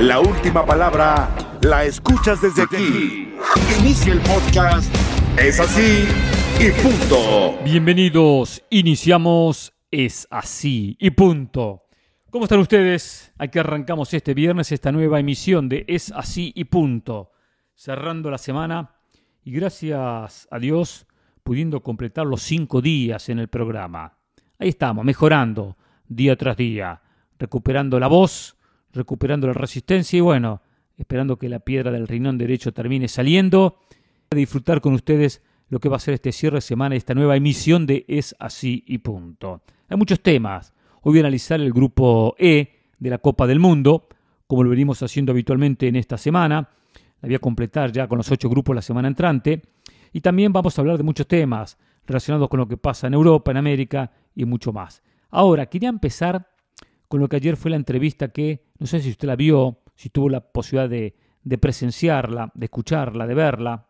La última palabra la escuchas desde aquí. Inicia el podcast. Es así y punto. Bienvenidos, iniciamos Es así y punto. ¿Cómo están ustedes? Aquí arrancamos este viernes esta nueva emisión de Es así y punto. Cerrando la semana y gracias a Dios pudiendo completar los 5 días en el programa. Ahí estamos, mejorando día tras día, recuperando la voz, recuperando la resistencia y bueno, esperando que la piedra del riñón derecho termine saliendo. A disfrutar con ustedes lo que va a ser este cierre de semana, esta nueva emisión de Es así y punto. Hay muchos temas. Hoy voy a analizar el grupo E de la Copa del Mundo, como lo venimos haciendo habitualmente en esta semana. La voy a completar ya con los 8 grupos la semana entrante. Y también vamos a hablar de muchos temas relacionados con lo que pasa en Europa, en América y mucho más. Ahora, quería empezar con lo que ayer fue la entrevista que, no sé si usted la vio, si tuvo la posibilidad de presenciarla, de escucharla, de verla,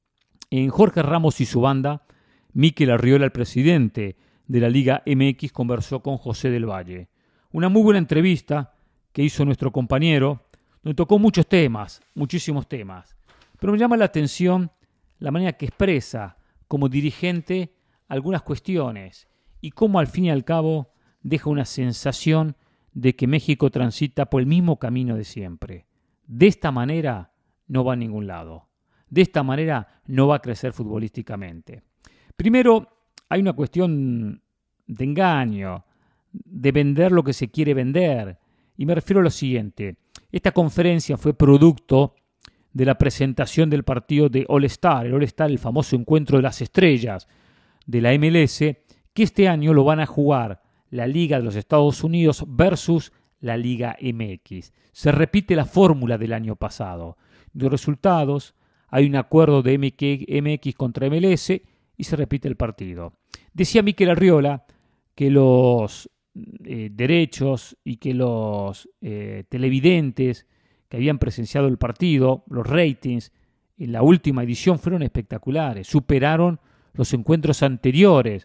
en Jorge Ramos y su banda. Mikel Arriola, el presidente de la Liga MX, conversó con José del Valle. Una muy buena entrevista que hizo nuestro compañero, donde tocó muchos temas, muchísimos temas. Pero me llama la atención la manera que expresa como dirigente algunas cuestiones y cómo al fin y al cabo deja una sensación de que México transita por el mismo camino de siempre. De esta manera no va a ningún lado. De esta manera no va a crecer futbolísticamente. Primero, hay una cuestión de engaño, de vender lo que se quiere vender. Y me refiero a lo siguiente. Esta conferencia fue producto de la presentación del partido de All-Star. El All-Star, el famoso encuentro de las estrellas de la MLS, que este año lo van a jugar la Liga de los Estados Unidos versus la Liga MX. Se repite la fórmula del año pasado. De resultados, hay un acuerdo de MX contra MLS y se repite el partido. Decía Mikel Arriola que los derechos y que los televidentes que habían presenciado el partido, los ratings en la última edición fueron espectaculares, superaron los encuentros anteriores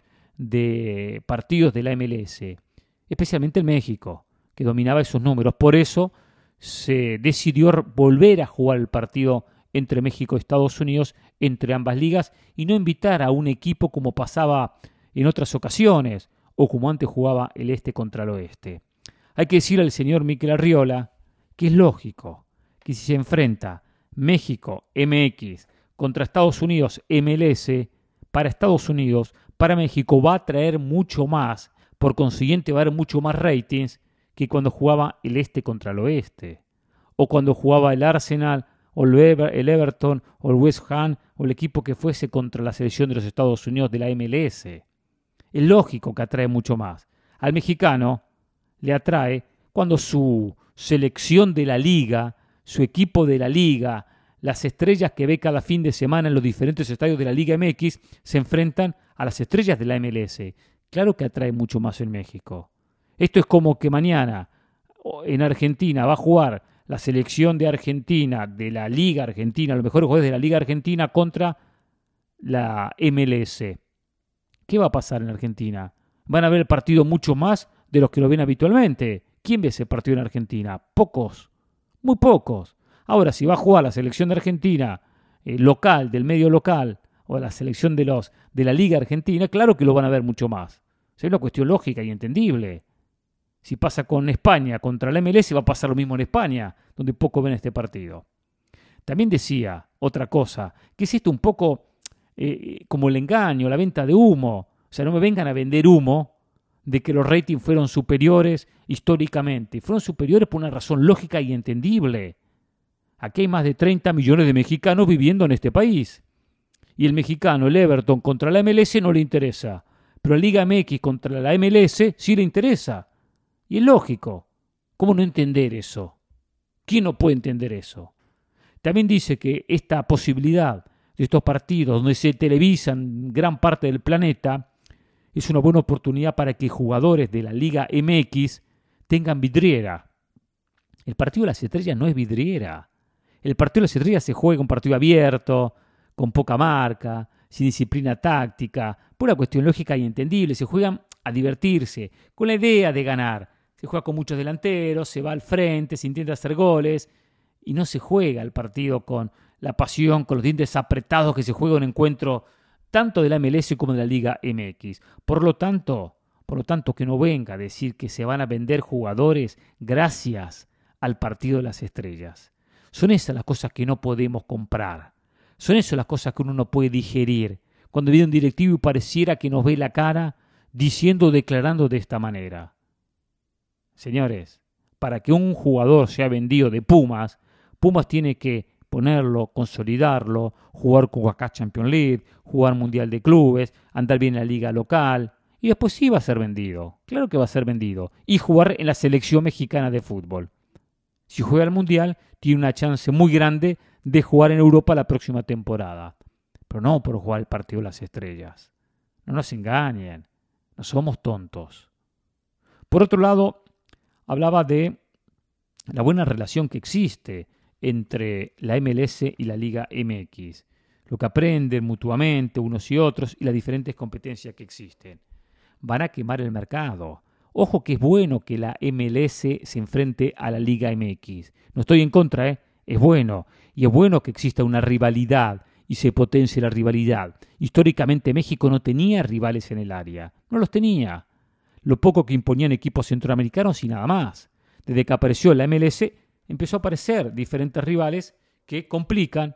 de partidos de la MLS, especialmente en México, que dominaba esos números. Por eso se decidió volver a jugar el partido entre México y Estados Unidos, entre ambas ligas, y no invitar a un equipo como pasaba en otras ocasiones, o como antes jugaba el este contra el oeste. Hay que decirle al señor Mikel Arriola que es lógico que si se enfrenta México MX contra Estados Unidos MLS, para Estados Unidos, para México va a traer mucho más, por consiguiente va a haber mucho más ratings que cuando jugaba el este contra el oeste, o cuando jugaba el Arsenal, o el Everton, o el West Ham, o el equipo que fuese contra la selección de los Estados Unidos de la MLS. Es lógico que atrae mucho más. Al mexicano le atrae cuando su selección de la liga, su equipo de la liga, las estrellas que ve cada fin de semana en los diferentes estadios de la Liga MX se enfrentan a las estrellas de la MLS. Claro que atrae mucho más en México. Esto es como que mañana en Argentina va a jugar la selección de Argentina, de la Liga Argentina, los mejores jugadores de la Liga Argentina contra la MLS. ¿Qué va a pasar en Argentina? Van a ver el partido mucho más de los que lo ven habitualmente. ¿Quién ve ese partido en Argentina? Pocos, muy pocos. Ahora, si va a jugar la selección de Argentina local, del medio local, o la selección de la Liga Argentina, claro que lo van a ver mucho más. Es una cuestión lógica y entendible. Si pasa con España contra la MLS, va a pasar lo mismo en España, donde poco ven este partido. También decía otra cosa, que es esto un poco como el engaño, la venta de humo. O sea, no me vengan a vender humo de que los ratings fueron superiores históricamente. Fueron superiores por una razón lógica y entendible. Aquí hay más de 30 millones de mexicanos viviendo en este país. Y el mexicano, el Everton, contra la MLS no le interesa. Pero la Liga MX contra la MLS sí le interesa. Y es lógico. ¿Cómo no entender eso? ¿Quién no puede entender eso? También dice que esta posibilidad de estos partidos donde se televisan gran parte del planeta es una buena oportunidad para que jugadores de la Liga MX tengan vidriera. El partido de las estrellas no es vidriera. El partido de las estrellas se juega un partido abierto, con poca marca, sin disciplina táctica, por una cuestión lógica y entendible. Se juegan a divertirse, con la idea de ganar. Se juega con muchos delanteros, se va al frente, se intenta hacer goles y no se juega el partido con la pasión, con los dientes apretados que se juega un encuentro tanto de la MLS como de la Liga MX. Por lo tanto, que no venga a decir que se van a vender jugadores gracias al partido de las estrellas. Son esas las cosas que no podemos comprar. Son esas las cosas que uno no puede digerir. Cuando viene un directivo y pareciera que nos ve la cara diciendo o declarando de esta manera. Señores, para que un jugador sea vendido de Pumas, Pumas tiene que ponerlo, consolidarlo, jugar con CONCACAF Champions League, jugar Mundial de Clubes, andar bien en la liga local, y después sí va a ser vendido. Claro que va a ser vendido. Y jugar en la selección mexicana de fútbol. Si juega el Mundial, tiene una chance muy grande de jugar en Europa la próxima temporada. Pero no por jugar el partido de las estrellas. No nos engañen. No somos tontos. Por otro lado, hablaba de la buena relación que existe entre la MLS y la Liga MX. Lo que aprenden mutuamente unos y otros y las diferentes competencias que existen. Van a quemar el mercado. Ojo que es bueno que la MLS se enfrente a la Liga MX. No estoy en contra, es bueno. Y es bueno que exista una rivalidad y se potencie la rivalidad. Históricamente México no tenía rivales en el área. No los tenía. Lo poco que imponían equipos centroamericanos y nada más. Desde que apareció la MLS empezó a aparecer diferentes rivales que complican,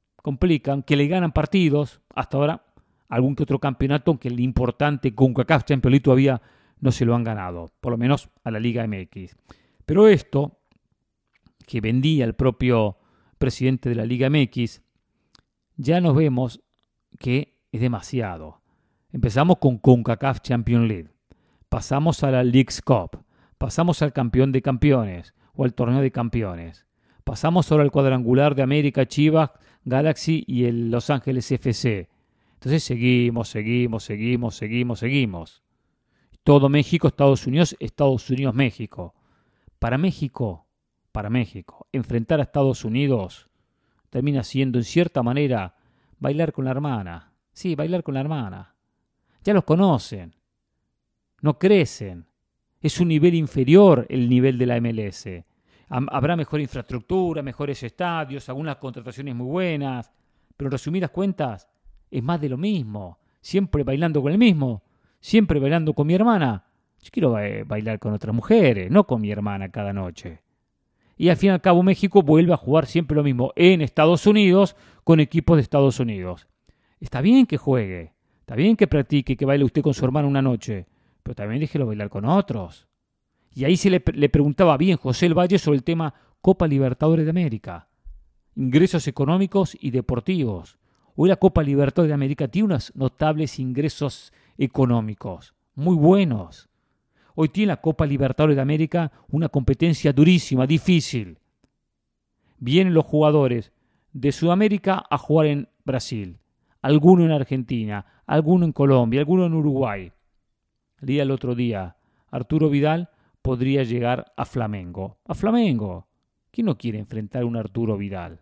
que le ganan partidos. Hasta ahora algún que otro campeonato, aunque el importante CONCACAF Champions League todavía no se lo han ganado, por lo menos a la Liga MX. Pero esto, que vendía el propio presidente de la Liga MX, ya nos vemos que es demasiado. Empezamos con CONCACAF Champions League, pasamos a la Leagues Cup, pasamos al campeón de campeones o al torneo de campeones, pasamos ahora al cuadrangular de América, Chivas, Galaxy y el Los Ángeles FC. Entonces seguimos. Todo México, Estados Unidos, México. Para México, enfrentar a Estados Unidos termina siendo, en cierta manera, bailar con la hermana. Sí, bailar con la hermana. Ya los conocen. No crecen. Es un nivel inferior el nivel de la MLS. Habrá mejor infraestructura, mejores estadios, algunas contrataciones muy buenas, pero en resumidas cuentas, es más de lo mismo. Siempre bailando con el mismo. Siempre bailando con mi hermana. Yo quiero bailar con otras mujeres, no con mi hermana cada noche. Y al fin y al cabo México vuelve a jugar siempre lo mismo en Estados Unidos con equipos de Estados Unidos. Está bien que juegue, está bien que practique, que baile usted con su hermana una noche, pero también déjelo bailar con otros. Y ahí se le preguntaba bien José El Valle sobre el tema Copa Libertadores de América. Ingresos económicos y deportivos. Hoy la Copa Libertadores de América tiene unos notables ingresos económicos, muy buenos. Hoy tiene la Copa Libertadores de América una competencia durísima, difícil. Vienen los jugadores de Sudamérica a jugar en Brasil, alguno en Argentina, alguno en Colombia, alguno en Uruguay. Leía el otro día, Arturo Vidal podría llegar a Flamengo. ¿A Flamengo? ¿Quién no quiere enfrentar a un Arturo Vidal?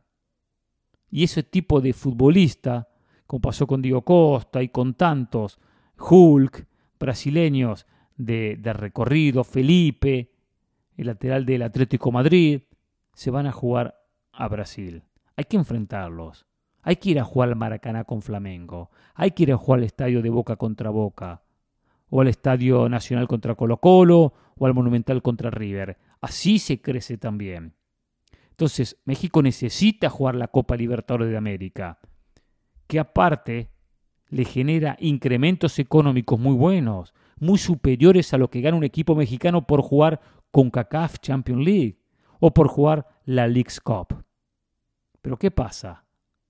Y ese tipo de futbolista, como pasó con Diego Costa y con tantos, Hulk, brasileños de recorrido, Felipe, el lateral del Atlético Madrid, se van a jugar a Brasil. Hay que enfrentarlos. Hay que ir a jugar al Maracaná con Flamengo. Hay que ir a jugar al estadio de Boca contra Boca. O al Estadio Nacional contra Colo-Colo. O al Monumental contra River. Así se crece también. Entonces, México necesita jugar la Copa Libertadores de América, que aparte le genera incrementos económicos muy buenos, muy superiores a lo que gana un equipo mexicano por jugar CONCACAF Champions League o por jugar la Leagues Cup. Pero ¿qué pasa?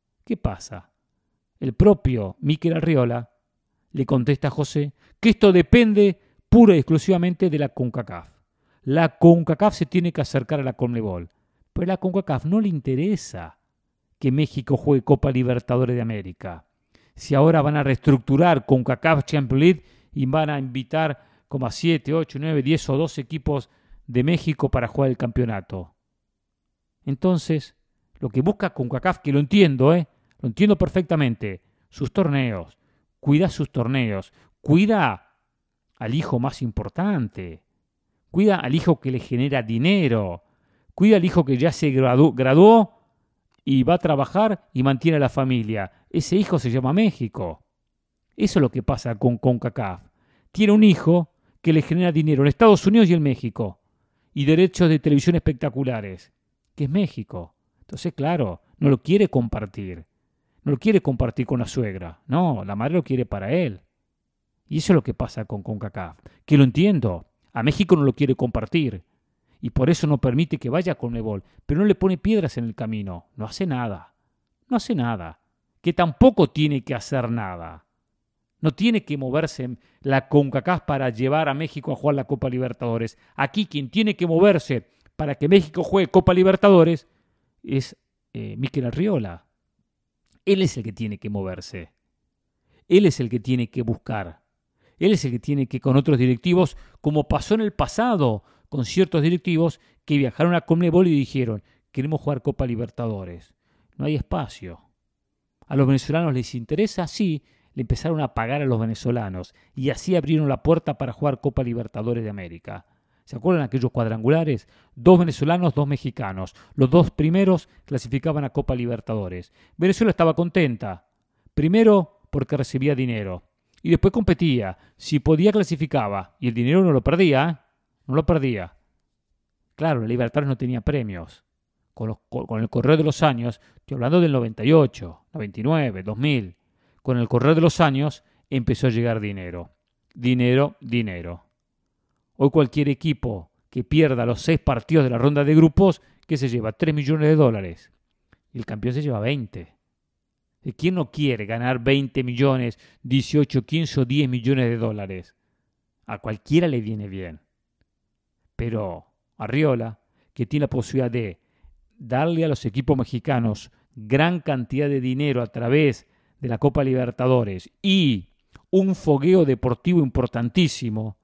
El propio Mikel Arriola le contesta a José que esto depende pura y exclusivamente de la CONCACAF. La CONCACAF se tiene que acercar a la CONMEBOL. Pero a la CONCACAF no le interesa que México juegue Copa Libertadores de América. Si ahora van a reestructurar CONCACAF Champions League y van a invitar como a 7, 8, 9, 10 o 12 equipos de México para jugar el campeonato. Entonces, lo que busca CONCACAF, que lo entiendo perfectamente, sus torneos, cuida al hijo más importante, Cuida al hijo que le genera dinero. Cuida al hijo que ya se graduó y va a trabajar y mantiene a la familia. Ese hijo se llama México. Eso es lo que pasa con CONCACAF. Tiene un hijo que le genera dinero en Estados Unidos y en México. Y derechos de televisión espectaculares, que es México. Entonces, claro, no lo quiere compartir. No lo quiere compartir con la suegra. No, la madre lo quiere para él. Y eso es lo que pasa con CONCACAF. Que lo entiendo. A México no lo quiere compartir. Y por eso no permite que vaya a CONMEBOL. Pero no le pone piedras en el camino. No hace nada. No hace nada. Que tampoco tiene que hacer nada. No tiene que moverse la CONCACAF para llevar a México a jugar la Copa Libertadores. Aquí quien tiene que moverse para que México juegue Copa Libertadores es Mikel Arriola. Él es el que tiene que moverse. Él es el que tiene que buscar. Él es el que tiene que, con otros directivos, como pasó en el pasado, con ciertos directivos que viajaron a CONMEBOL y dijeron, queremos jugar Copa Libertadores. No hay espacio. ¿A los venezolanos les interesa? Sí, le empezaron a pagar a los venezolanos y así abrieron la puerta para jugar Copa Libertadores de América. ¿Se acuerdan aquellos cuadrangulares? 2 venezolanos, 2 mexicanos. Los 2 primeros clasificaban a Copa Libertadores. Venezuela estaba contenta. Primero porque recibía dinero. Y después competía. Si podía, clasificaba. Y el dinero no lo perdía, ¿eh? No lo perdía. Claro, la Libertadores no tenía premios. Con el correr de los años, estoy hablando del 98, 99, 2000. Con el correr de los años empezó a llegar dinero. Dinero, dinero. Hoy cualquier equipo que pierda los 6 partidos de la ronda de grupos, ¿qué se lleva? $3 millones. Y el campeón se lleva 20. ¿Quién no quiere ganar 20 millones, 18, 15 o 10 millones de dólares? A cualquiera le viene bien. Pero Arriola, que tiene la posibilidad de darle a los equipos mexicanos gran cantidad de dinero a través de la Copa Libertadores y un fogueo deportivo importantísimo,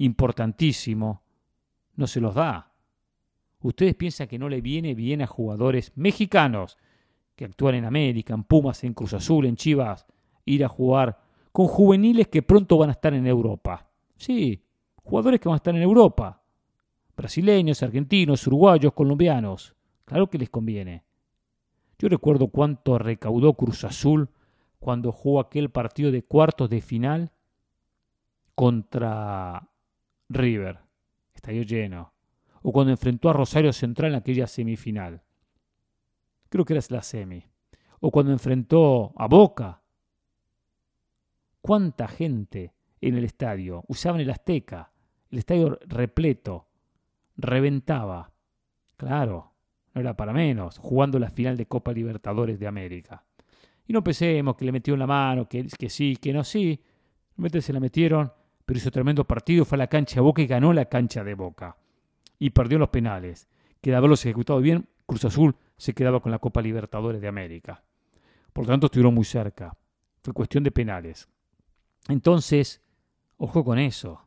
no se los da. ¿Ustedes piensan que no le viene bien a jugadores mexicanos que actúan en América, en Pumas, en Cruz Azul, en Chivas, ir a jugar con juveniles que pronto van a estar en Europa? Sí, jugadores que van a estar en Europa. Brasileños, argentinos, uruguayos, colombianos. Claro que les conviene. Yo recuerdo cuánto recaudó Cruz Azul cuando jugó aquel partido de cuartos de final contra River. Estadio lleno. O cuando enfrentó a Rosario Central en aquella semifinal. Creo que era la semi. O cuando enfrentó a Boca. ¿Cuánta gente en el estadio? Usaban el Azteca. El estadio repleto. Reventaba. Claro, no era para menos. Jugando la final de Copa Libertadores de América. Y no pensemos que le metieron la mano, que sí, que no, sí. Realmente se la metieron, pero hizo tremendo partido. Fue a la cancha de Boca y ganó la cancha de Boca. Y perdió los penales. Que de haberlos ejecutado bien, Cruz Azul se quedaba con la Copa Libertadores de América. Por lo tanto, estuvieron muy cerca. Fue cuestión de penales. Entonces, ojo con eso.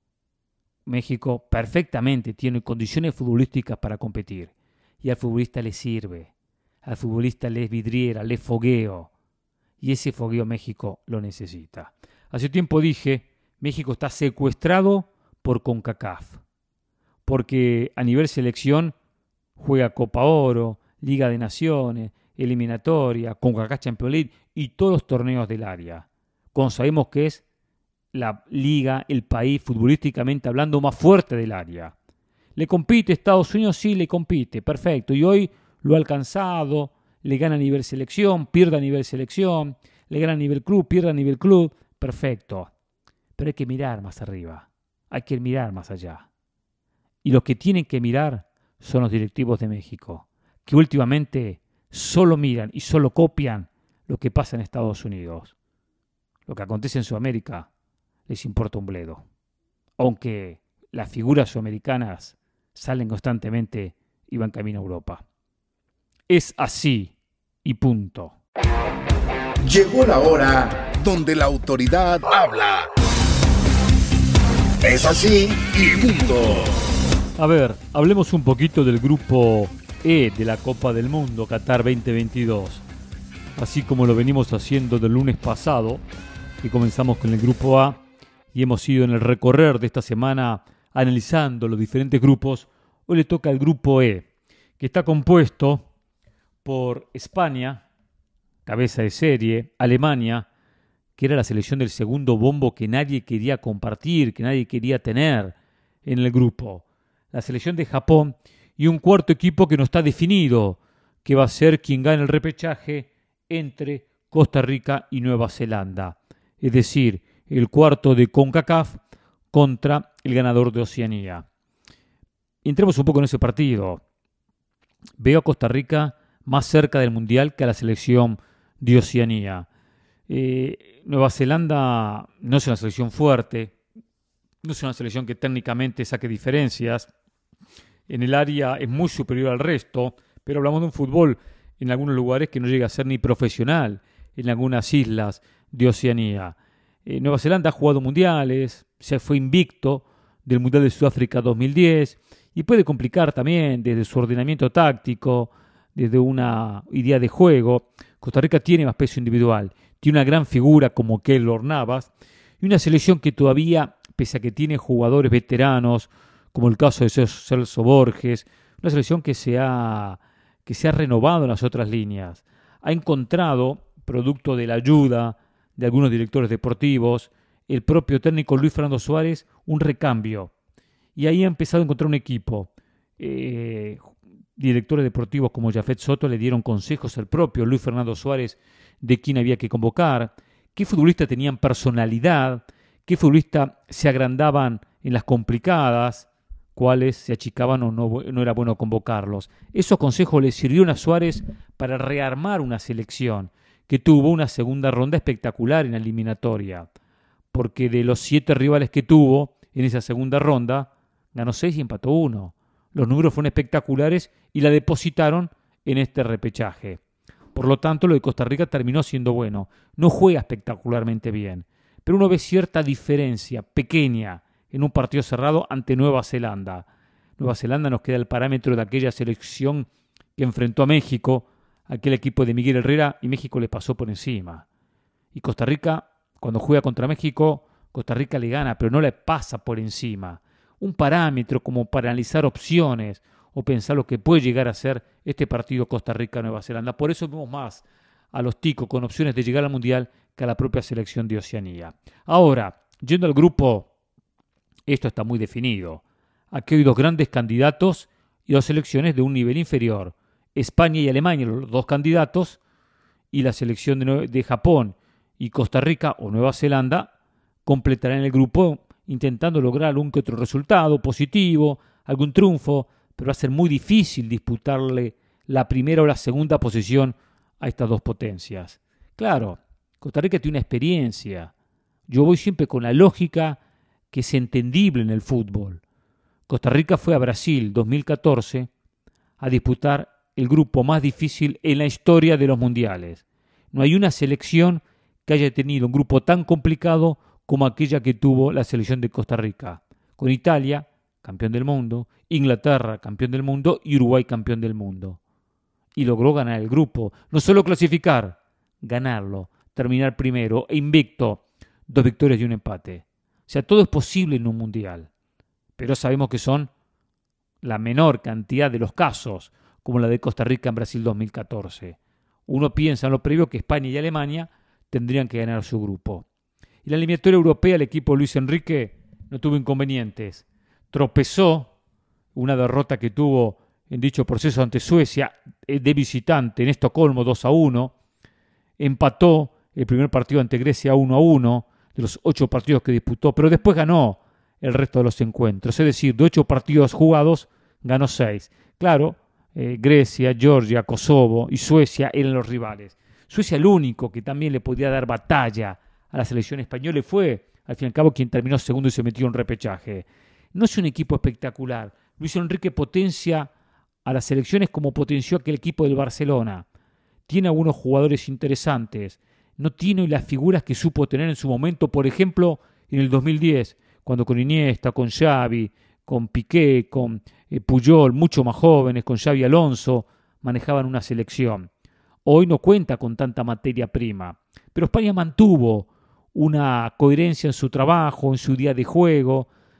México perfectamente tiene condiciones futbolísticas para competir. Y al futbolista le sirve. Al futbolista le es vidriera, le es fogueo. Y ese fogueo México lo necesita. Hace tiempo dije, México está secuestrado por CONCACAF. Porque a nivel selección juega Copa Oro, Liga de Naciones, eliminatoria, CONCACAF Champions League y todos los torneos del área. Cuando sabemos que es la liga, el país futbolísticamente hablando más fuerte del área. ¿Le compite Estados Unidos? Sí, le compite, perfecto. Y hoy lo ha alcanzado, le gana a nivel selección, pierde a nivel selección, le gana a nivel club, pierde a nivel club, perfecto. Pero hay que mirar más arriba, hay que mirar más allá. Y los que tienen que mirar son los directivos de México, que últimamente solo miran y solo copian lo que pasa en Estados Unidos. Lo que acontece en Sudamérica les importa un bledo. Aunque las figuras sudamericanas salen constantemente y van camino a Europa. Es así y punto. Llegó la hora donde la autoridad habla. Es así y punto. A ver, hablemos un poquito del grupo E de la Copa del Mundo Qatar 2022. Así como lo venimos haciendo del lunes pasado, que comenzamos con el grupo A y hemos ido en el recorrer de esta semana analizando los diferentes grupos, hoy le toca el grupo E, que está compuesto por España, cabeza de serie, Alemania, que era la selección del segundo bombo que nadie quería compartir, que nadie quería tener en el grupo, la selección de Japón y un cuarto equipo que no está definido, que va a ser quien gane el repechaje entre Costa Rica y Nueva Zelanda, es decir, el cuarto de CONCACAF contra el ganador de Oceanía. Entremos un poco en ese partido. Veo a Costa Rica más cerca del Mundial que a la selección de Oceanía. Nueva Zelanda no es una selección fuerte, no es una selección que técnicamente saque diferencias. En el área es muy superior al resto, pero hablamos de un fútbol en algunos lugares que no llega a ser ni profesional en algunas islas de Oceanía. Nueva Zelanda ha jugado mundiales, se fue invicto del Mundial de Sudáfrica 2010 y puede complicar también desde su ordenamiento táctico, desde una idea de juego. Costa Rica tiene más peso individual, tiene una gran figura como Keylor Navas y una selección que todavía, pese a que tiene jugadores veteranos, como el caso de Celso Borges, una selección que se ha renovado en las otras líneas. Ha encontrado, producto de la ayuda de algunos directores deportivos, el propio técnico Luis Fernando Suárez, un recambio. Y ahí ha empezado a encontrar un equipo. Directores deportivos como Jafet Soto le dieron consejos al propio Luis Fernando Suárez de quién había que convocar, qué futbolistas tenían personalidad, qué futbolistas se agrandaban en las complicadas, cuáles se achicaban o no era bueno convocarlos. Esos consejos le sirvieron a Suárez para rearmar una selección que tuvo una segunda ronda espectacular en la eliminatoria, porque de los 7 rivales que tuvo en esa segunda ronda, ganó 6 y empató 1. Los números fueron espectaculares y la depositaron en este repechaje. Por lo tanto, lo de Costa Rica terminó siendo bueno. No juega espectacularmente bien, pero uno ve cierta diferencia pequeña en un partido cerrado ante Nueva Zelanda. Nueva Zelanda nos queda el parámetro de aquella selección que enfrentó a México, aquel equipo de Miguel Herrera, y México le pasó por encima. Y Costa Rica, cuando juega contra México, Costa Rica le gana, pero no le pasa por encima. Un parámetro como para analizar opciones o pensar lo que puede llegar a ser este partido Costa Rica-Nueva Zelanda. Por eso vemos más a los ticos con opciones de llegar al Mundial que a la propia selección de Oceanía. Ahora, yendo al grupo, esto está muy definido. Aquí hay 2 grandes candidatos y 2 selecciones de un nivel inferior. España y Alemania, los 2 candidatos, y la selección de Japón y Costa Rica o Nueva Zelanda completarán el grupo intentando lograr algún que otro resultado positivo, algún triunfo, pero va a ser muy difícil disputarle la primera o la segunda posición a estas 2 potencias. Claro, Costa Rica tiene una experiencia. Yo voy siempre con la lógica que es entendible en el fútbol. Costa Rica fue a Brasil 2014 a disputar el grupo más difícil en la historia de los mundiales. No hay una selección que haya tenido un grupo tan complicado como aquella que tuvo la selección de Costa Rica, con Italia, campeón del mundo, Inglaterra, campeón del mundo, y Uruguay, campeón del mundo. Y logró ganar el grupo, no solo clasificar, ganarlo, terminar primero e invicto, 2 victorias y un empate. O sea, todo es posible en un mundial, pero sabemos que son la menor cantidad de los casos, como la de Costa Rica en Brasil 2014. Uno piensa en lo previo que España y Alemania tendrían que ganar su grupo. Y la eliminatoria europea, el equipo Luis Enrique no tuvo inconvenientes. Tropezó una derrota que tuvo en dicho proceso ante Suecia de visitante en Estocolmo 2-1. Empató el primer partido ante Grecia 1-1 de los 8 partidos que disputó, pero después ganó el resto de los encuentros. Es decir, de 8 partidos jugados, ganó 6. Claro, Grecia, Georgia, Kosovo y Suecia eran los rivales. Suecia, el único que también le podía dar batalla a la selección española, fue, al fin y al cabo, quien terminó segundo y se metió en repechaje. No es un equipo espectacular. Luis Enrique potencia a las selecciones como potenció aquel equipo del Barcelona. Tiene algunos jugadores interesantes. No tiene las figuras que supo tener en su momento, por ejemplo, en el 2010, cuando con Iniesta, con Xavi, con Piqué, con Puyol, mucho más jóvenes, con Xavi Alonso, manejaban una selección. Hoy no cuenta con tanta materia prima, pero España mantuvo una coherencia en su trabajo, en su día de juego,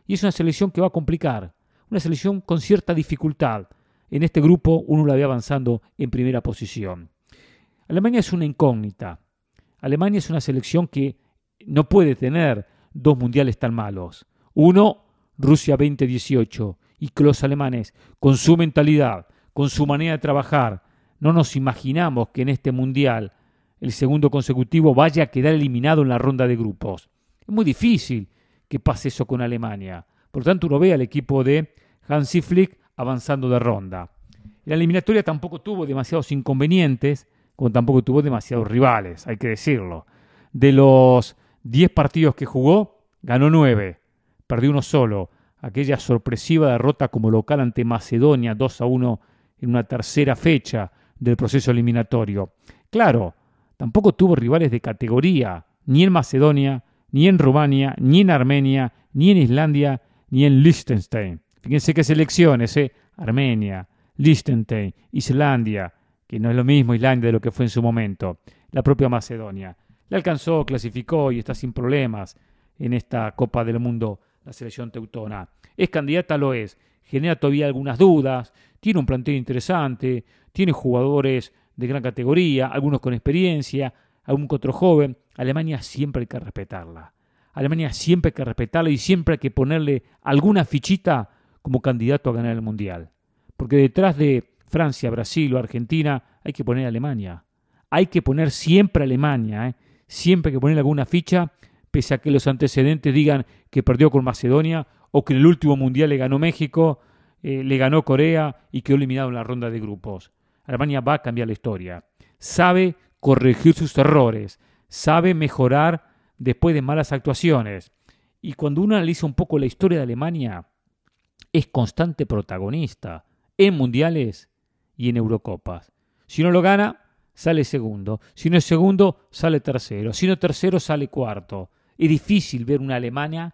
y es una selección que va a complicar, una selección con cierta dificultad. En este grupo uno la ve avanzando en primera posición. Alemania es una incógnita. Alemania es una selección que no puede tener dos mundiales tan malos. Uno, Rusia 2018, y que los alemanes, con su mentalidad, con su manera de trabajar, no nos imaginamos que en este mundial, el segundo consecutivo, vaya a quedar eliminado en la ronda de grupos. Es muy difícil que pase eso con Alemania. Por lo tanto, uno ve al equipo de Hansi Flick avanzando de ronda. La eliminatoria tampoco tuvo demasiados inconvenientes, como tampoco tuvo demasiados rivales, hay que decirlo. De los 10 partidos que jugó, ganó 9, perdió uno solo. Aquella sorpresiva derrota como local ante Macedonia 2-1 en una tercera fecha del proceso eliminatorio. Claro, tampoco tuvo rivales de categoría, ni en Macedonia, ni en Rumania, ni en Armenia, ni en Islandia, ni en Liechtenstein. Fíjense qué selecciones, Armenia, Liechtenstein, Islandia, que no es lo mismo Islandia de lo que fue en su momento, la propia Macedonia. Le alcanzó, clasificó y está sin problemas en esta Copa del Mundo la selección teutona. Es candidata, lo es, genera todavía algunas dudas, tiene un plantel interesante, tiene jugadores de gran categoría, algunos con experiencia, algún otro joven. Alemania siempre hay que respetarla. Alemania siempre hay que respetarla y siempre hay que ponerle alguna fichita como candidato a ganar el Mundial. Porque detrás de Francia, Brasil o Argentina hay que poner a Alemania. Hay que poner siempre a Alemania, Siempre hay que poner alguna ficha, pese a que los antecedentes digan que perdió con Macedonia o que en el último Mundial le ganó México, le ganó Corea y quedó eliminado en la ronda de grupos. Alemania va a cambiar la historia. Sabe corregir sus errores, sabe mejorar después de malas actuaciones. Y cuando uno analiza un poco la historia de Alemania, es constante protagonista en mundiales y en Eurocopas. Si no lo gana, sale segundo. Si no es segundo, sale tercero. Si no tercero, sale cuarto. Es difícil ver una Alemania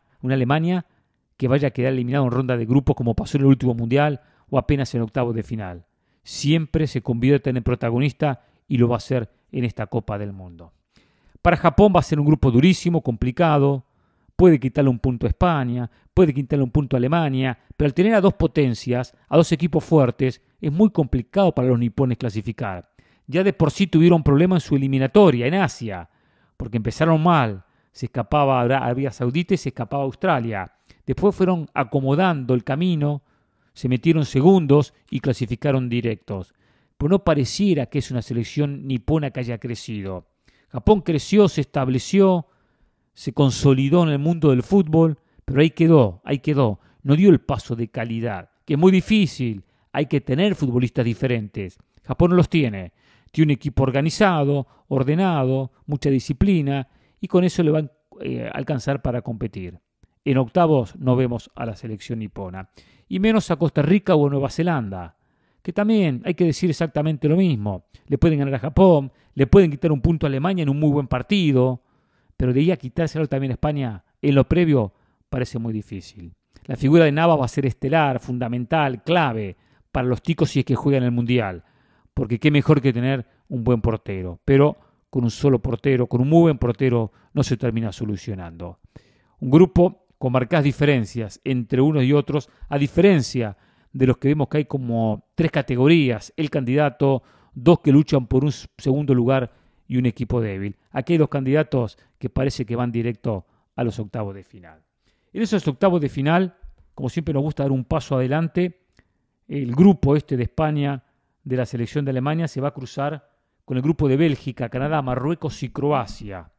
que vaya a quedar eliminada en ronda de grupos como pasó en el último mundial o apenas en octavos de final. Siempre se convierte en el protagonista y lo va a hacer en esta Copa del Mundo. Para Japón va a ser un grupo durísimo, complicado. Puede quitarle un punto a España, puede quitarle un punto a Alemania, pero al tener a dos potencias, a dos equipos fuertes, es muy complicado para los nipones clasificar. Ya de por sí tuvieron problemas en su eliminatoria en Asia, porque empezaron mal. Se escapaba Arabia Saudita y se escapaba Australia. Después fueron acomodando el camino, se metieron segundos y clasificaron directos. Pero no pareciera que es una selección nipona que haya crecido. Japón creció, se estableció, se consolidó en el mundo del fútbol, pero ahí quedó. No dio el paso de calidad, que es muy difícil. Hay que tener futbolistas diferentes. Japón no los tiene. Tiene un equipo organizado, ordenado, mucha disciplina, y con eso le va a alcanzar para competir. En octavos no vemos a la selección nipona, y menos a Costa Rica o a Nueva Zelanda, que también hay que decir exactamente lo mismo. Le pueden ganar a Japón, le pueden quitar un punto a Alemania en un muy buen partido, pero de ahí a quitárselo también a España en lo previo parece muy difícil. La figura de Navas va a ser estelar, fundamental, clave para los ticos si es que juegan el Mundial, porque qué mejor que tener un buen portero, pero con un solo portero, con un muy buen portero, no se termina solucionando. Un grupo con marcadas diferencias entre unos y otros, a diferencia de los que vemos que hay como tres categorías, el candidato, dos que luchan por un segundo lugar y un equipo débil. Aquí hay dos candidatos que parece que van directo a los octavos de final. En esos octavos de final, como siempre nos gusta dar un paso adelante, el grupo de España, de la selección de Alemania, se va a cruzar con el grupo de Bélgica, Canadá, Marruecos y Croacia.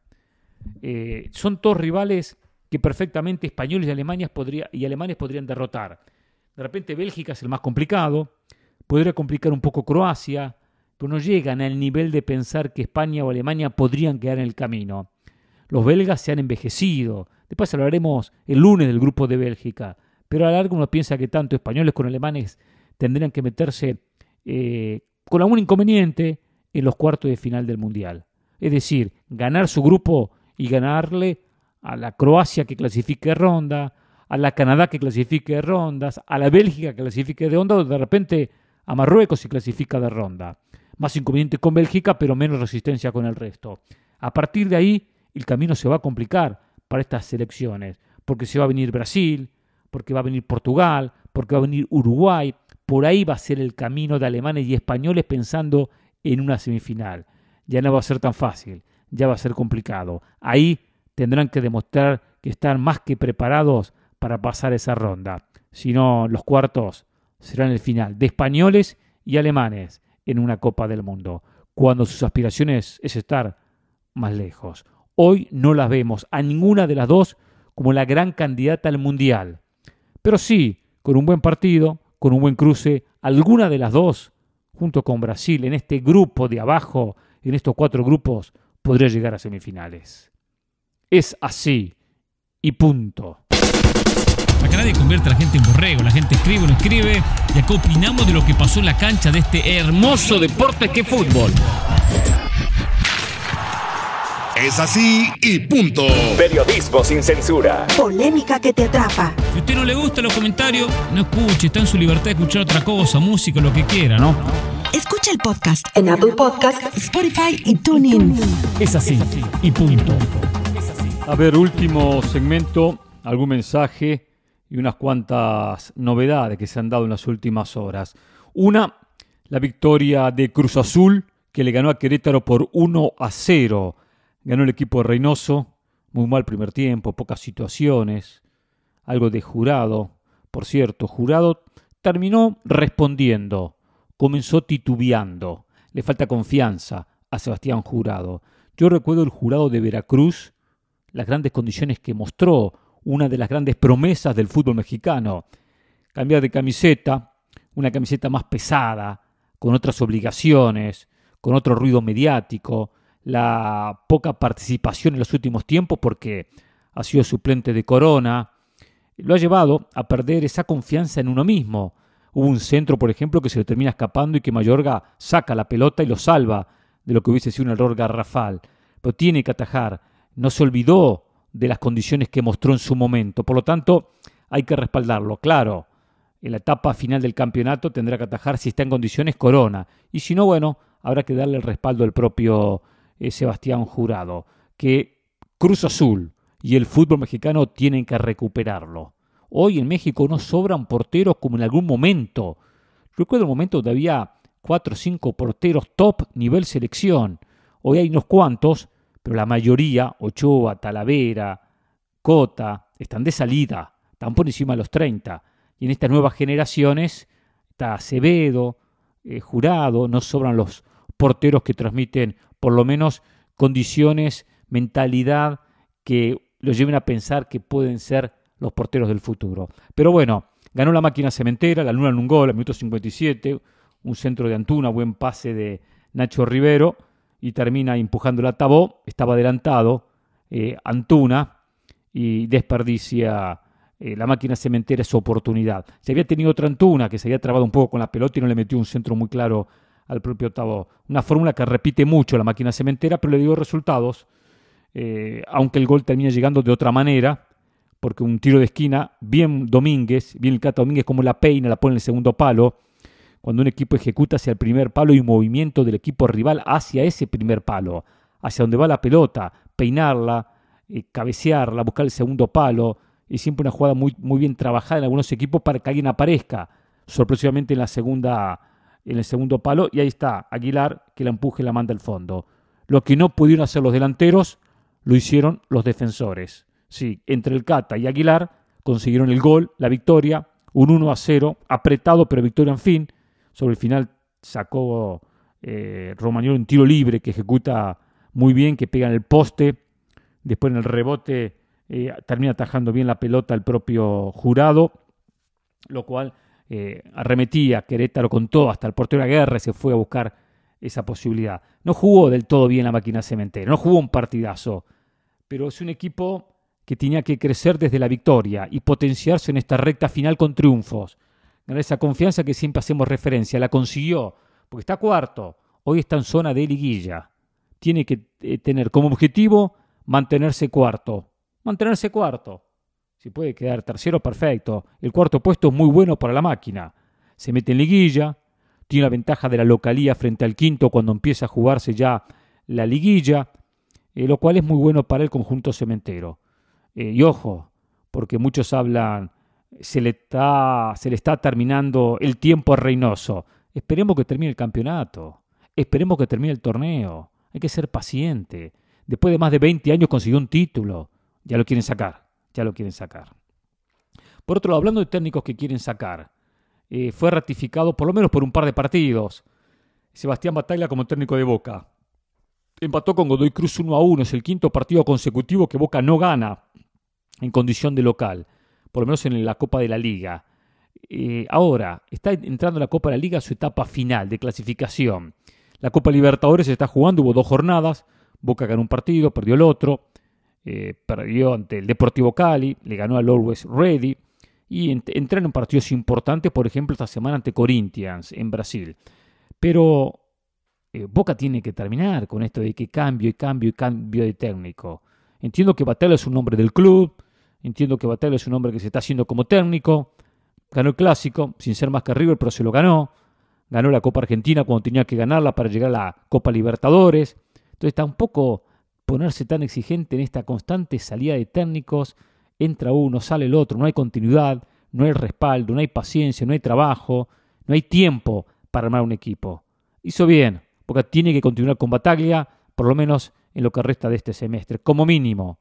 Son todos rivales que perfectamente españoles y alemanes podrían derrotar. De repente Bélgica es el más complicado, podría complicar un poco Croacia, pero no llegan al nivel de pensar que España o Alemania podrían quedar en el camino. Los belgas se han envejecido. Después hablaremos el lunes del grupo de Bélgica, pero a la larga uno piensa que tanto españoles como alemanes tendrían que meterse con algún inconveniente en los cuartos de final del Mundial. Es decir, ganar su grupo y ganarle a la Croacia que clasifique de ronda, a la Canadá que clasifique de rondas, a la Bélgica que clasifique de ronda, o de repente a Marruecos si clasifica de ronda. Más inconveniente con Bélgica, pero menos resistencia con el resto. A partir de ahí, el camino se va a complicar para estas selecciones, porque se va a venir Brasil, porque va a venir Portugal, porque va a venir Uruguay. Por ahí va a ser el camino de alemanes y españoles pensando en una semifinal. Ya no va a ser tan fácil, ya va a ser complicado. Ahí tendrán que demostrar que están más que preparados para pasar esa ronda. Si no, los cuartos serán el final de españoles y alemanes en una Copa del Mundo, cuando sus aspiraciones es estar más lejos. Hoy no las vemos a ninguna de las dos como la gran candidata al Mundial. Pero sí, con un buen partido, con un buen cruce, alguna de las dos, junto con Brasil, en este grupo de abajo, en estos 4 grupos, podría llegar a semifinales. Es así, y punto. Acá nadie convierte a la gente en borrego, la gente escribe o no escribe, y acá opinamos de lo que pasó en la cancha de este hermoso deporte que es fútbol. Es así y punto. Periodismo sin censura. Polémica que te atrapa. Si a usted no le gustan los comentarios, no escuche, está en su libertad de escuchar otra cosa, música, lo que quiera, ¿no? Escucha el podcast en Apple Podcasts, Spotify y TuneIn. Es así y punto. A ver, último segmento, algún mensaje y unas cuantas novedades que se han dado en las últimas horas. Una, la victoria de Cruz Azul, que le ganó a Querétaro por 1-0. Ganó el equipo de Reynoso, muy mal primer tiempo, pocas situaciones, algo de Jurado. Por cierto, Jurado terminó respondiendo, comenzó titubeando, le falta confianza a Sebastián Jurado. Yo recuerdo el Jurado de Veracruz, las grandes condiciones que mostró, una de las grandes promesas del fútbol mexicano. Cambiar de camiseta, una camiseta más pesada, con otras obligaciones, con otro ruido mediático, la poca participación en los últimos tiempos porque ha sido suplente de Corona, lo ha llevado a perder esa confianza en uno mismo. Hubo un centro, por ejemplo, que se le termina escapando y que Mayorga saca la pelota y lo salva de lo que hubiese sido un error garrafal. Pero tiene que atajar. No se olvidó de las condiciones que mostró en su momento. Por lo tanto, hay que respaldarlo. Claro, en la etapa final del campeonato tendrá que atajar si está en condiciones Corona. Y si no, bueno, habrá que darle el respaldo al propio Sebastián Jurado, que Cruz Azul y el fútbol mexicano tienen que recuperarlo. Hoy en México no sobran porteros como en algún momento. Recuerdo el momento donde había 4 o 5 porteros top nivel selección. Hoy hay unos cuantos, pero la mayoría, Ochoa, Talavera, Cota, están de salida, están por encima de los 30. Y en estas nuevas generaciones está Acevedo, Jurado, no sobran los porteros que transmiten por lo menos condiciones, mentalidad que los lleven a pensar que pueden ser los porteros del futuro. Pero bueno, ganó la máquina cementera, la Luna en un gol al minuto 57, un centro de Antuna, buen pase de Nacho Rivero y termina empujando la Tabó, estaba adelantado Antuna y desperdicia la máquina cementera su oportunidad. Se había tenido otra Antuna que se había trabado un poco con la pelota y no le metió un centro muy claro al propio Tabó. Una fórmula que repite mucho la máquina cementera, pero le dio resultados, aunque el gol termina llegando de otra manera, porque un tiro de esquina, bien Domínguez, bien el Cata Domínguez como la peina, la pone en el segundo palo, cuando un equipo ejecuta hacia el primer palo y un movimiento del equipo rival hacia ese primer palo, hacia donde va la pelota, peinarla, cabecearla, buscar el segundo palo, es siempre una jugada muy, muy bien trabajada en algunos equipos para que alguien aparezca sorpresivamente en el segundo palo, y ahí está Aguilar que la empuja y la manda al fondo. Lo que no pudieron hacer los delanteros, lo hicieron los defensores. Sí, entre el Cata y Aguilar consiguieron el gol, la victoria, un 1-0, apretado pero victoria en fin. Sobre el final sacó Romagnoli un tiro libre que ejecuta muy bien, que pega en el poste. Después en el rebote termina atajando bien la pelota el propio Jurado, lo cual arremetía Querétaro con todo, hasta el portero Aguirre se fue a buscar esa posibilidad. No jugó del todo bien la máquina cementera, no jugó un partidazo, pero es un equipo que tenía que crecer desde la victoria y potenciarse en esta recta final con triunfos. Ganar esa confianza que siempre hacemos referencia, la consiguió, porque está cuarto, hoy está en zona de liguilla. Tiene que tener como objetivo mantenerse cuarto. Si puede quedar tercero, perfecto. El cuarto puesto es muy bueno para la máquina. Se mete en liguilla, tiene la ventaja de la localía frente al quinto cuando empieza a jugarse ya la liguilla, lo cual es muy bueno para el conjunto cementero. Y ojo, porque muchos hablan se le está terminando el tiempo a Reynoso. Esperemos que termine el campeonato. Esperemos que termine el torneo. Hay que ser paciente. Después de más de 20 años consiguió un título. Ya lo quieren sacar. Por otro lado, hablando de técnicos que quieren sacar, fue ratificado por lo menos por un par de partidos Sebastián Bataglia como técnico de Boca. Empató con Godoy Cruz 1-1. Es el quinto partido consecutivo que Boca no gana en condición de local, por lo menos en la Copa de la Liga. Ahora, está entrando la Copa de la Liga a su etapa final de clasificación. La Copa Libertadores se está jugando, hubo 2 jornadas. Boca ganó un partido, perdió el otro. Perdió ante el Deportivo Cali, le ganó al Always Ready. Y entraron en partidos importantes, por ejemplo, esta semana ante Corinthians en Brasil. Pero Boca tiene que terminar con esto de que cambio de técnico. Entiendo que Bataglia es un hombre del club, entiendo que Bataglia es un hombre que se está haciendo como técnico. Ganó el Clásico, sin ser más que River, pero se lo ganó. Ganó la Copa Argentina cuando tenía que ganarla para llegar a la Copa Libertadores. Entonces tampoco ponerse tan exigente en esta constante salida de técnicos. Entra uno, sale el otro, no hay continuidad, no hay respaldo, no hay paciencia, no hay trabajo, no hay tiempo para armar un equipo. Hizo bien, porque tiene que continuar con Bataglia, por lo menos en lo que resta de este semestre, como mínimo.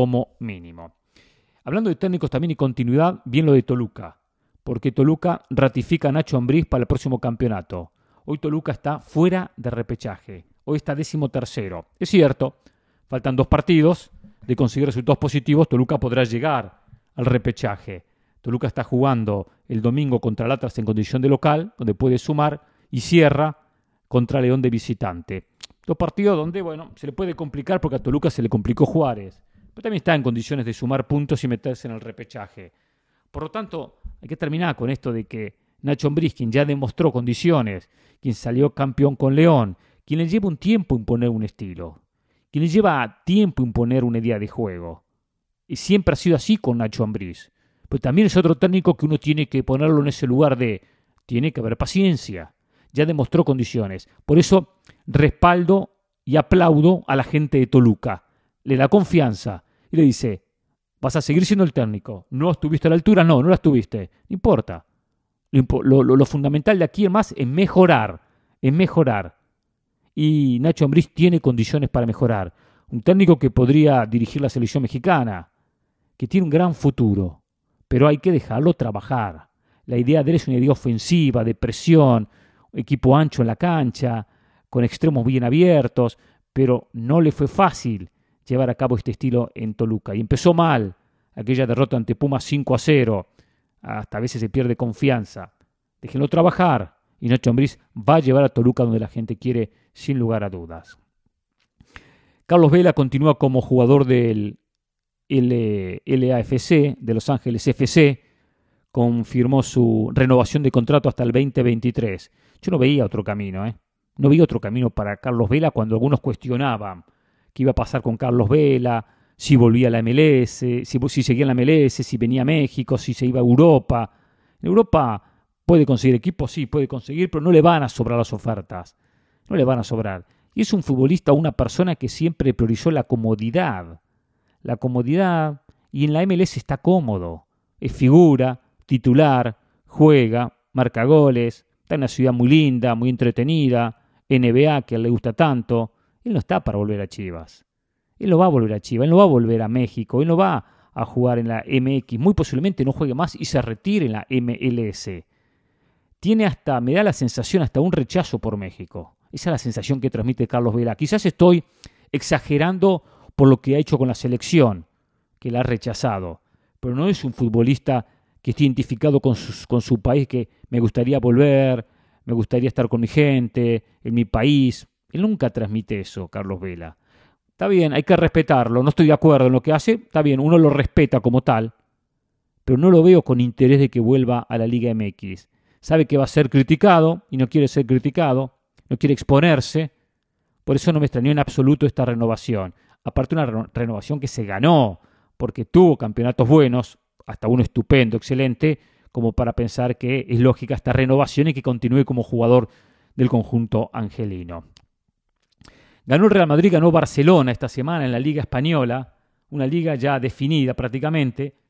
Hablando de técnicos también y continuidad, bien lo de Toluca, porque Toluca ratifica a Nacho Ambriz para el próximo campeonato. Hoy Toluca está fuera de repechaje, hoy está 13º. Es cierto, faltan 2 partidos. De conseguir resultados positivos, Toluca podrá llegar al repechaje. Toluca está jugando el domingo contra el Atlas en condición de local, donde puede sumar, y cierra contra León de visitante. 2 partidos donde, se le puede complicar porque a Toluca se le complicó Juárez, pero también está en condiciones de sumar puntos y meterse en el repechaje. Por lo tanto, hay que terminar con esto de que Nacho Ambriz, quien ya demostró condiciones, quien salió campeón con León, quien le lleva un tiempo imponer un estilo, quien le lleva tiempo imponer una idea de juego. Y siempre ha sido así con Nacho Ambriz. Pero también es otro técnico que uno tiene que ponerlo en ese lugar de tiene que haber paciencia. Ya demostró condiciones. Por eso respaldo y aplaudo a la gente de Toluca. Le da confianza y le dice, vas a seguir siendo el técnico. ¿No estuviste a la altura? No la estuviste. No importa. Lo fundamental de aquí más es mejorar. Y Nacho Ambriz tiene condiciones para mejorar. Un técnico que podría dirigir la selección mexicana, que tiene un gran futuro, pero hay que dejarlo trabajar. La idea de él es una idea ofensiva, de presión, equipo ancho en la cancha, con extremos bien abiertos, pero no le fue fácil llevar a cabo este estilo en Toluca. Y empezó mal, aquella derrota ante Pumas 5-0, hasta a veces se pierde confianza. Déjenlo trabajar, y Nacho Ambriz va a llevar a Toluca donde la gente quiere, sin lugar a dudas. Carlos Vela continúa como jugador del LAFC, de Los Ángeles FC, confirmó su renovación de contrato hasta el 2023. Yo no veía otro camino, No veía otro camino para Carlos Vela cuando algunos cuestionaban qué iba a pasar con Carlos Vela, si volvía a la MLS, si seguía en la MLS, si venía a México, si se iba a Europa. En Europa puede conseguir equipos, sí, puede conseguir, pero no le van a sobrar las ofertas. No le van a sobrar. Y es un futbolista, una persona que siempre priorizó la comodidad. La comodidad, y en la MLS está cómodo. Es figura, titular, juega, marca goles, está en una ciudad muy linda, muy entretenida, NBA que a él le gusta tanto. Él no está para volver a Chivas. Él no va a volver a Chivas, él no va a volver a México, él no va a jugar en la MX. Muy posiblemente no juegue más y se retire en la MLS. Tiene hasta, me da la sensación, hasta un rechazo por México. Esa es la sensación que transmite Carlos Vela. Quizás estoy exagerando por lo que ha hecho con la selección, que la ha rechazado. Pero no es un futbolista que esté identificado con su país, que me gustaría volver, me gustaría estar con mi gente, en mi país. Él nunca transmite eso, Carlos Vela. Está bien, hay que respetarlo, no estoy de acuerdo en lo que hace, está bien, uno lo respeta como tal, pero no lo veo con interés de que vuelva a la Liga MX. Sabe que va a ser criticado y no quiere ser criticado, no quiere exponerse, por eso no me extrañó en absoluto esta renovación. Aparte una renovación que se ganó, porque tuvo campeonatos buenos, hasta uno estupendo, excelente, como para pensar que es lógica esta renovación y que continúe como jugador del conjunto angelino. Ganó el Real Madrid, ganó Barcelona esta semana en la Liga Española, una liga ya definida prácticamente.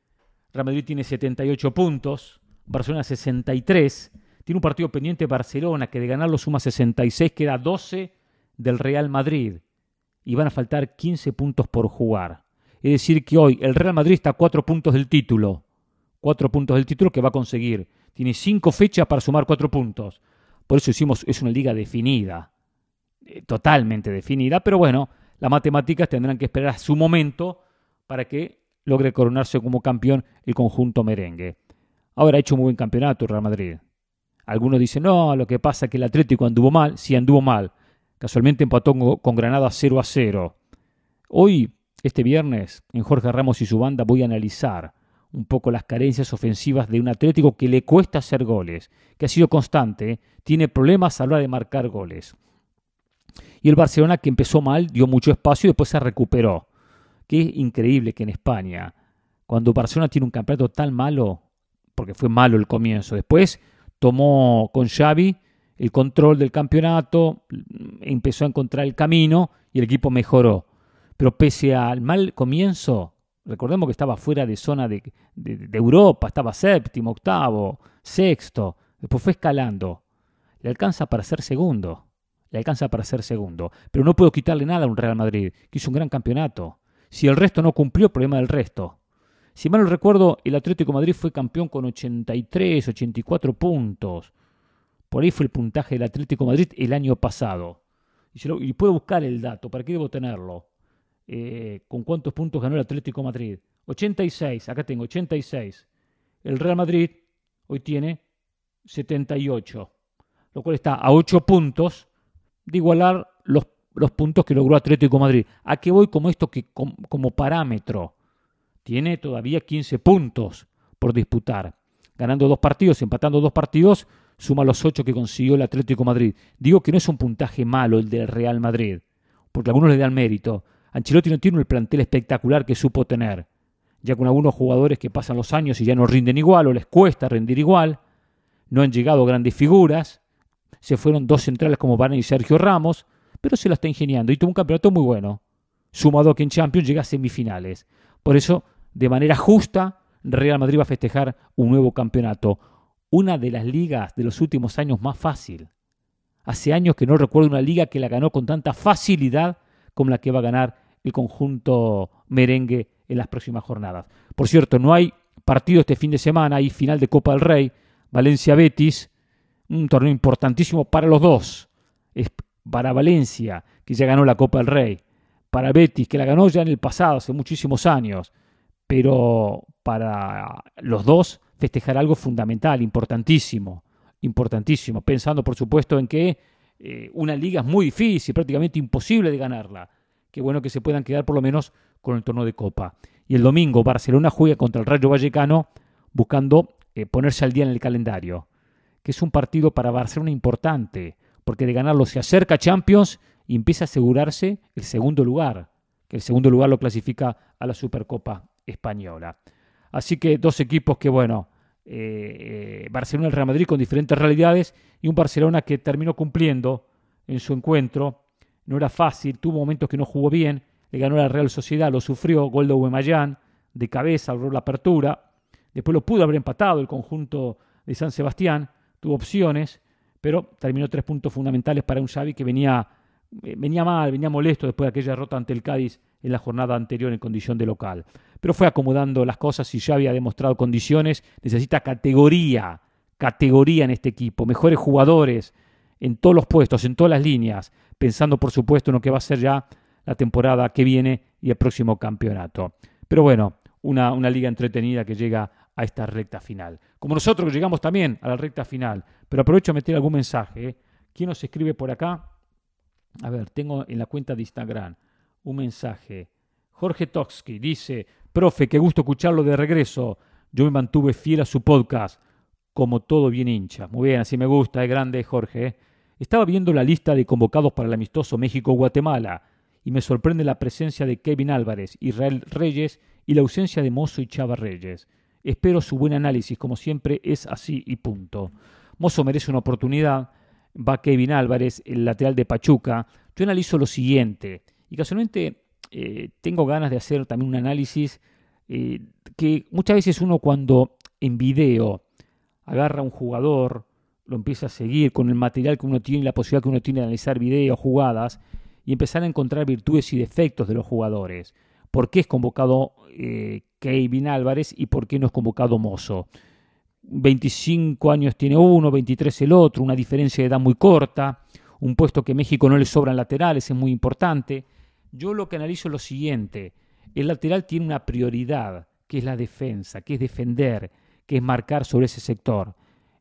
Real Madrid tiene 78 puntos, Barcelona 63. Tiene un partido pendiente Barcelona que de ganarlo suma 66, queda 12 del Real Madrid. Y van a faltar 15 puntos por jugar. Es decir que hoy el Real Madrid está a 4 puntos del título. 4 puntos del título que va a conseguir. Tiene 5 fechas para sumar 4 puntos. Por eso es una liga definida. Totalmente definida. Pero bueno, las matemáticas tendrán que esperar a su momento para que logre coronarse como campeón el conjunto merengue. Ahora ha hecho un muy buen campeonato el Real Madrid. Algunos dicen, no, lo que pasa es que el Atlético anduvo mal. Sí, anduvo mal. Casualmente empató con Granada 0-0. Hoy, este viernes, en Jorge Ramos y su banda voy a analizar un poco las carencias ofensivas de un Atlético que le cuesta hacer goles, que ha sido constante, tiene problemas a la hora de marcar goles. Y el Barcelona, que empezó mal, dio mucho espacio y después se recuperó. Que es increíble que en España, cuando Barcelona tiene un campeonato tan malo, porque fue malo el comienzo, después tomó con Xavi el control del campeonato, empezó a encontrar el camino y el equipo mejoró. Pero pese al mal comienzo, recordemos que estaba fuera de zona de Europa, estaba séptimo, octavo, sexto, después fue escalando. Le alcanza para ser segundo, pero no puedo quitarle nada a un Real Madrid, que hizo un gran campeonato. Si el resto no cumplió, problema del resto. Si mal no recuerdo, el Atlético de Madrid fue campeón con 83, 84 puntos. Por ahí fue el puntaje del Atlético de Madrid el año pasado. Y puedo buscar el dato, ¿para qué debo tenerlo? ¿Con cuántos puntos ganó el Atlético de Madrid? 86, acá tengo 86. El Real Madrid hoy tiene 78, lo cual está a 8 puntos de igualar los puntos que logró Atlético de Madrid. ¿A qué voy como esto que como parámetro? Tiene todavía 15 puntos por disputar. Ganando 2 partidos, empatando 2 partidos, suma los 8 que consiguió el Atlético de Madrid. Digo que no es un puntaje malo el del Real Madrid, porque algunos le dan mérito. Ancelotti no tiene el plantel espectacular que supo tener, ya con algunos jugadores que pasan los años y ya no rinden igual o les cuesta rendir igual. No han llegado grandes figuras. Se fueron 2 centrales como Varane y Sergio Ramos, pero se la está ingeniando y tuvo un campeonato muy bueno. Sumado que en Champions llega a semifinales. Por eso, de manera justa, Real Madrid va a festejar un nuevo campeonato. Una de las ligas de los últimos años más fácil. Hace años que no recuerdo una liga que la ganó con tanta facilidad como la que va a ganar el conjunto merengue en las próximas jornadas. Por cierto, no hay partido este fin de semana, hay final de Copa del Rey, Valencia-Betis, un torneo importantísimo para los dos. Es para Valencia, que ya ganó la Copa del Rey, para Betis, que la ganó ya en el pasado, hace muchísimos años, pero para los dos festejar algo fundamental, importantísimo, pensando por supuesto en que una liga es muy difícil, prácticamente imposible de ganarla. Qué bueno que se puedan quedar por lo menos con el torneo de Copa. Y el domingo Barcelona juega contra el Rayo Vallecano buscando ponerse al día en el calendario, que es un partido para Barcelona importante, porque de ganarlo se acerca a Champions y empieza a asegurarse el segundo lugar, que el segundo lugar lo clasifica a la Supercopa Española. Así que 2 equipos que, bueno, Barcelona y el Real Madrid con diferentes realidades, y un Barcelona que terminó cumpliendo en su encuentro. No era fácil, tuvo momentos que no jugó bien, le ganó a la Real Sociedad, lo sufrió, gol de Aubameyang, de cabeza, logró la apertura, después lo pudo haber empatado el conjunto de San Sebastián, tuvo opciones, pero terminó 3 puntos fundamentales para un Xavi que venía mal, venía molesto después de aquella derrota ante el Cádiz en la jornada anterior en condición de local. Pero fue acomodando las cosas y Xavi ha demostrado condiciones, necesita categoría en este equipo, mejores jugadores en todos los puestos, en todas las líneas, pensando por supuesto en lo que va a ser ya la temporada que viene y el próximo campeonato. Pero bueno, una liga entretenida que llega a esta recta final. Como nosotros que llegamos también a la recta final. Pero aprovecho a meter algún mensaje. ¿Quién nos escribe por acá? A ver, tengo en la cuenta de Instagram un mensaje. Jorge Toksky dice: profe, qué gusto escucharlo de regreso. Yo me mantuve fiel a su podcast, como todo bien hincha. Muy bien, así me gusta, es grande Jorge. Estaba viendo la lista de convocados para el amistoso México-Guatemala y me sorprende la presencia de Kevin Álvarez, Israel Reyes y la ausencia de Mozo y Chava Reyes. Espero su buen análisis, como siempre es así y punto. Mozo merece una oportunidad, va Kevin Álvarez, el lateral de Pachuca. Yo analizo lo siguiente, y casualmente tengo ganas de hacer también un análisis que muchas veces uno cuando en video agarra a un jugador, lo empieza a seguir con el material que uno tiene, la posibilidad que uno tiene de analizar videos, jugadas, y empezar a encontrar virtudes y defectos de los jugadores. ¿Por qué es convocado Kevin Álvarez y por qué no es convocado Mozo? 25 años tiene uno, 23 el otro, una diferencia de edad muy corta, un puesto que a México no le sobran laterales, es muy importante. Yo lo que analizo es lo siguiente: el lateral tiene una prioridad, que es la defensa, que es defender, que es marcar sobre ese sector.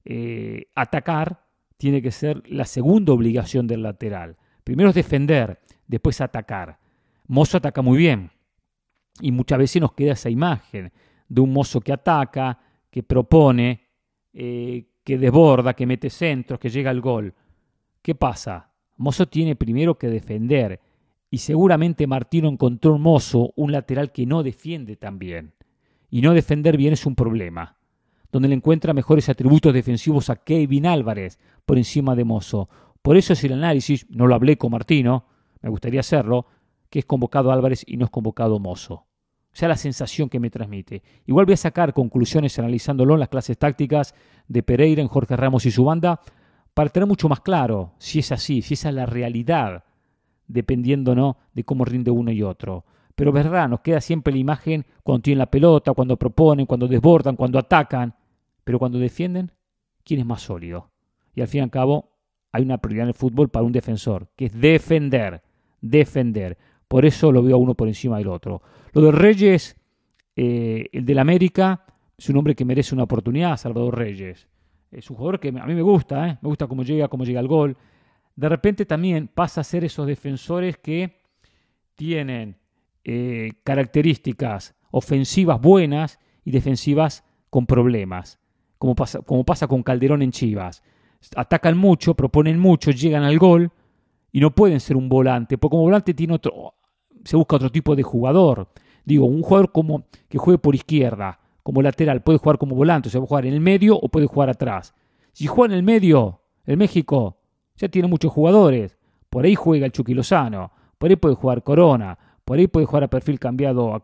Atacar tiene que ser la segunda obligación del lateral. Primero es defender, después atacar. Mozo ataca muy bien y muchas veces nos queda esa imagen de un Mozo que ataca, que propone, que desborda, que mete centros, que llega al gol. ¿Qué pasa? Mozo tiene primero que defender y seguramente Martino encontró en Mozo un lateral que no defiende tan bien. Y no defender bien es un problema, donde le encuentra mejores atributos defensivos a Kevin Álvarez por encima de Mozo. Por eso es el análisis, no lo hablé con Martino, me gustaría hacerlo, que es convocado Álvarez y no es convocado Mozo. O sea, la sensación que me transmite. Igual voy a sacar conclusiones analizándolo en las clases tácticas de Pereira, en Jorge Ramos y su banda, para tener mucho más claro si es así, si esa es la realidad, dependiendo, ¿no?, de cómo rinde uno y otro. Pero es verdad, nos queda siempre la imagen cuando tienen la pelota, cuando proponen, cuando desbordan, cuando atacan. Pero cuando defienden, ¿quién es más sólido? Y al fin y al cabo, hay una prioridad en el fútbol para un defensor, que es defender. Por eso lo veo a uno por encima del otro. Lo de Reyes, el del América, es un hombre que merece una oportunidad, Salvador Reyes. Es un jugador que a mí me gusta cómo llega al gol. De repente también pasa a ser esos defensores que tienen características ofensivas buenas y defensivas con problemas, como pasa con Calderón en Chivas. Atacan mucho, proponen mucho, llegan al gol y no pueden ser un volante, porque como volante se busca otro tipo de jugador. Digo, un jugador que juegue por izquierda, como lateral, puede jugar como volante, o sea, puede jugar en el medio o puede jugar atrás. Si juega en el medio, el México ya tiene muchos jugadores. Por ahí juega el Chucky Lozano, por ahí puede jugar Corona, por ahí puede jugar a perfil cambiado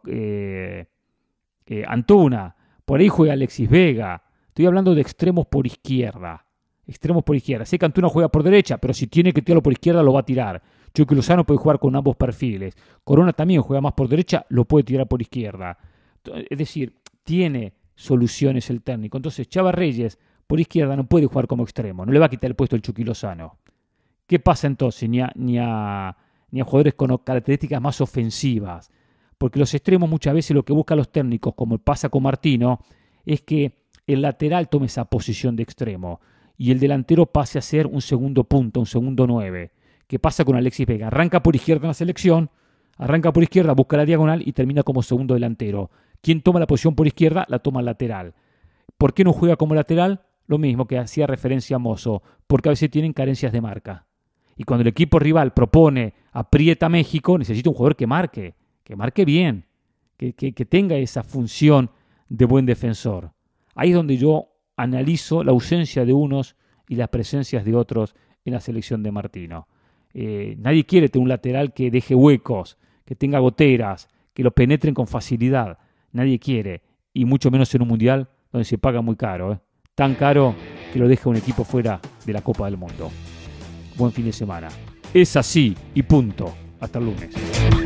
Antuna, por ahí juega Alexis Vega. Estoy hablando de extremos por izquierda. Sé que Antuna juega por derecha, pero si tiene que tirarlo por izquierda lo va a tirar. Chucky Lozano puede jugar con ambos perfiles. Corona también juega más por derecha, lo puede tirar por izquierda. Es decir, tiene soluciones el técnico. Entonces Chava Reyes por izquierda no puede jugar como extremo, no le va a quitar el puesto el Chucky Lozano. ¿Qué pasa entonces? Ni a jugadores con características más ofensivas. Porque los extremos muchas veces lo que buscan los técnicos, como pasa con Martino, es que el lateral tome esa posición de extremo y el delantero pase a ser un segundo punta, un segundo 9. ¿Qué pasa con Alexis Vega? Arranca por izquierda en la selección, busca la diagonal y termina como segundo delantero. ¿Quién toma la posición por izquierda? La toma el lateral. ¿Por qué no juega como lateral? Lo mismo que hacía referencia a Mozo, porque a veces tienen carencias de marca. Y cuando el equipo rival propone, aprieta a México, necesita un jugador que marque bien, que tenga esa función de buen defensor. Ahí es donde yo analizo la ausencia de unos y las presencias de otros en la selección de Martino. Nadie quiere tener un lateral que deje huecos, que tenga goteras, que lo penetren con facilidad. Nadie quiere, y mucho menos en un mundial donde se paga muy caro. Tan caro que lo deja un equipo fuera de la Copa del Mundo. Buen fin de semana. Es así y punto. Hasta el lunes.